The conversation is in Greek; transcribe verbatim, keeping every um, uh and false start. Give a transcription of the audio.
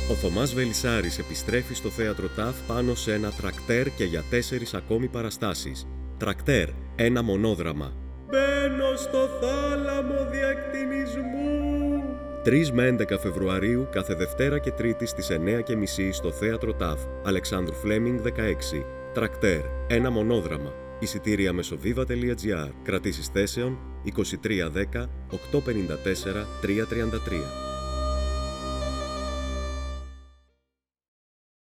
Ο Θωμάς Βελισσάρης επιστρέφει στο θέατρο ΤΑΦ πάνω σε ένα τρακτέρ και για τέσσερις ακόμη παραστάσεις. Τρακτέρ, ένα μονόδραμα. Μπαίνω στο θάλαμο διακτηνισμού. τρεις με έντεκα Φεβρουαρίου, κάθε Δευτέρα και Τρίτη στις εννιά και μισή στο θέατρο ΤΑΦ. Αλεξάνδρου Φλέμινγκ δεκαέξι. Τρακτέρ, ένα μονόδραμα. Εισιτήρια μεσοβίβα τελεία τζι άρ. Κρατήσεις θέσεων είκοσι τρία δέκα οκτακόσια πενήντα τέσσερα τριακόσια τριάντα τρία.